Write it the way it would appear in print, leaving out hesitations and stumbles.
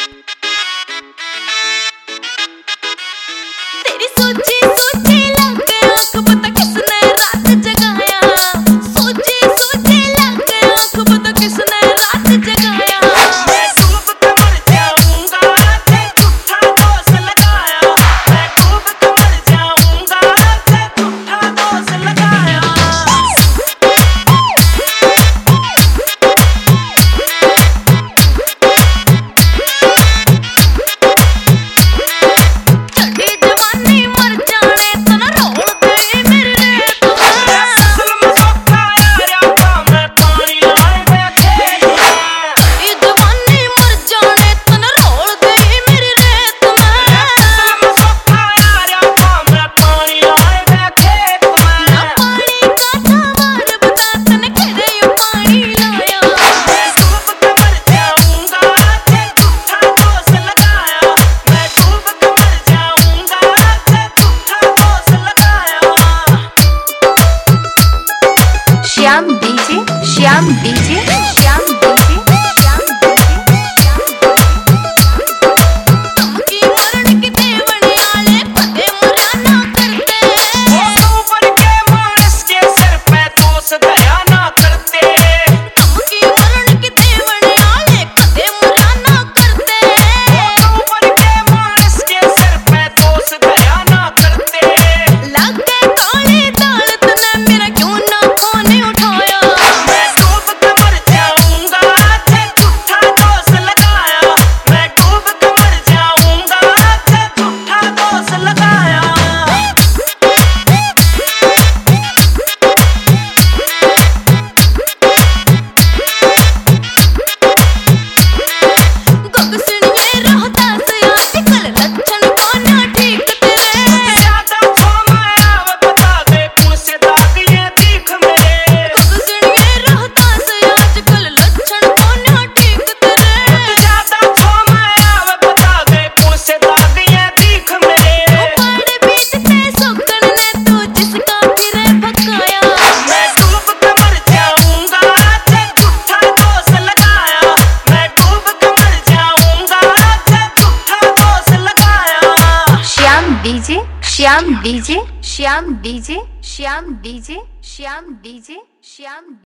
तेरी सोची सोची लग गया आँख पता किसने रात जगाया। सोची सोची लग गया आँख पता किसने रात जगाया। मैं डूब के मर जाऊंगा ते झूठा दोष लगाया। मैं डूब के मर जाऊंगा ते झूठा दोष लगाया। चढ़ी जवानी मर जाने तो न रोल गई मेरी रेत में। असल में सौखा यारा था मैं पानी लाए गया खेत में। चढ़ी जवानी मर जाने तो न रोल गई मेरी रेत में। असल में सौखा यारा था मैं पानी लाए गया खेत में। ना पानी का सवाल बता तने किधे यूं पानी लाया। मैं डूब के मर जाऊंगा ते झूठा दोष लगाया। मैं डूब के मर जाऊंगा ते झूठा दोष लगाया। Shyam DJ, Shyam DJ, Shyam DJ, Shyam धमकी मरण की देवड़ी आले पते मुरा ना करते। ऊपर के मानस के सर पे दोष दया ना करते। धमकी मरण की देवड़ी आले पते मुरा ना करते। ऊपर के मानस के सर पे दोष दया ना करते। लग गए काली दाल तने मेरा क्यों ना फोन उठाया। मैं डूब के मर जाऊंगा ते झूठा दोष लगाया। मैं डूब के मर जाऊंगा ते झूठा दोष लगाया। गगसणिये रहता से आजकल लक्षण को ना ठीक तेरे। ज्यादा छोमाया वे बता दे कौन से दाग ये दिख मेरे। गगसणिये रहता से आजकल लक्षण को ना ठीक तेरे। ज्यादा छोमाया वे बता दे कौन से दाग ये दिख मेरे। पहाड़ बीचते सोकड़ ने तू जिसका फिरे भकाया। मैं डूब के मर जाऊंगा ते झूठा दोष लगाया। मैं डूब के मर जाऊंगा ते झूठा दोष लगाया। Shyam DJ, Shyam DJ, Shyam DJ, Shyam DJ, Shyam DJ, Shyam